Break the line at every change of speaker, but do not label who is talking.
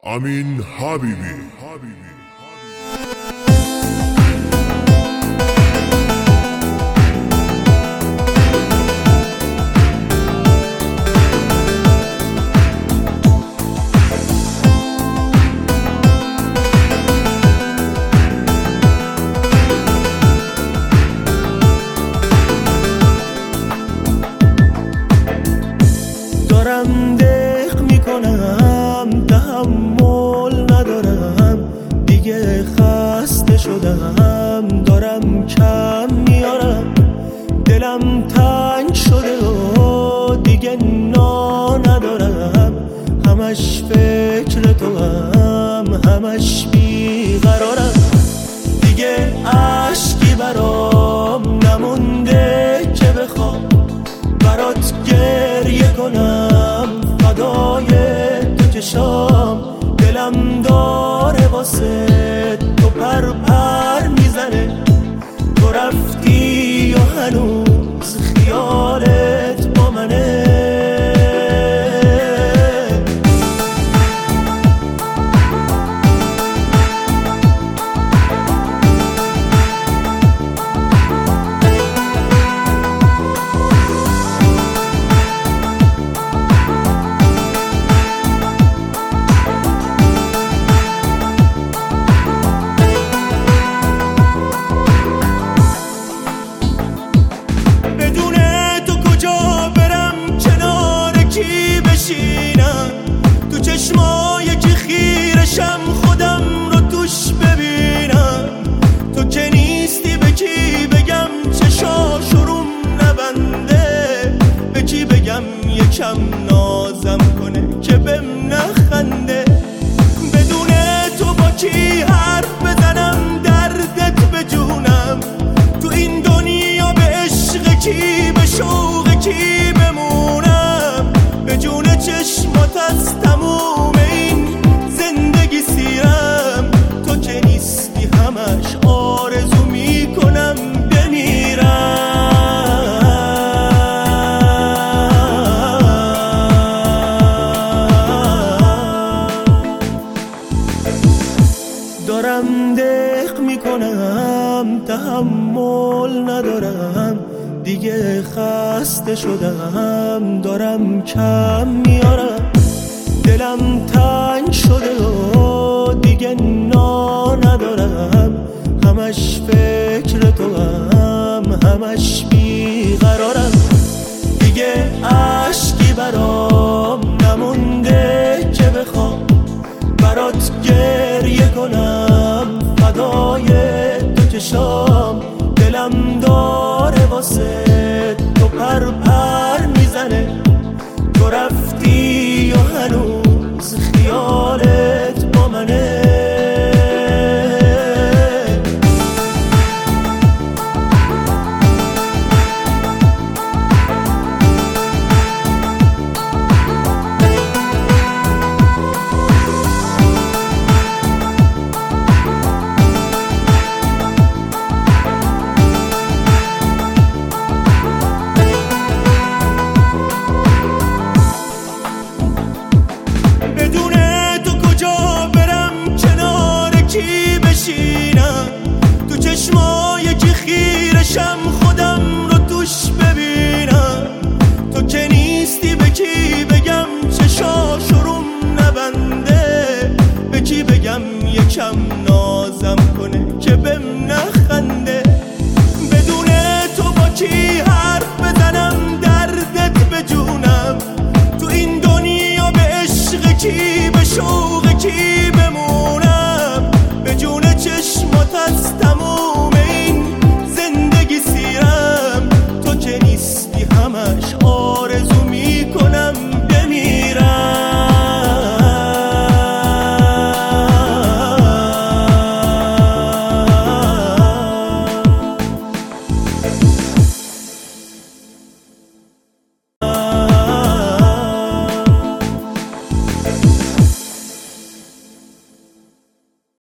امین حبیبی.
دارم دق میکنم، تحمل ندارم دیگه، خسته شدم، دارم کم میارم، دلم تنگ شده و دیگه ندارم، همش فکر تو هم، همش بیقرارم، دیگه عشقی برام نمونده که بخوام برات گریه کنم، فدای تو چشام، دلم داره واسه تو پر میزنه، تو رفتی و هنوز خیالت با منه. تو چشمای که خیرشم خودم رو توش ببینم، تو که نیستی به کی بگم چشاشروم نبنده، به کی بگم یکم نازم کنه که بهم نخنده، بدون تو با کی حرف بزنم دردت به جونم، تو این دنیا به عشق کی به شوق کی بمونم، به جون چشمات از تموم این زندگی سیرم، تو که نیستی همش آرزو میکنم بمیرم. دارم دق میکنم، تحمل ندارم دیگه، خسته شدم، دارم کم میارم، دلم تنگ شده و دیگه ندارم، همش فکر تو هم، همش بیقرارم، دیگه عشقی برام نمونده که بخوام برات گریه کنم، فدای تو چشام، دلم داره واسه تو پر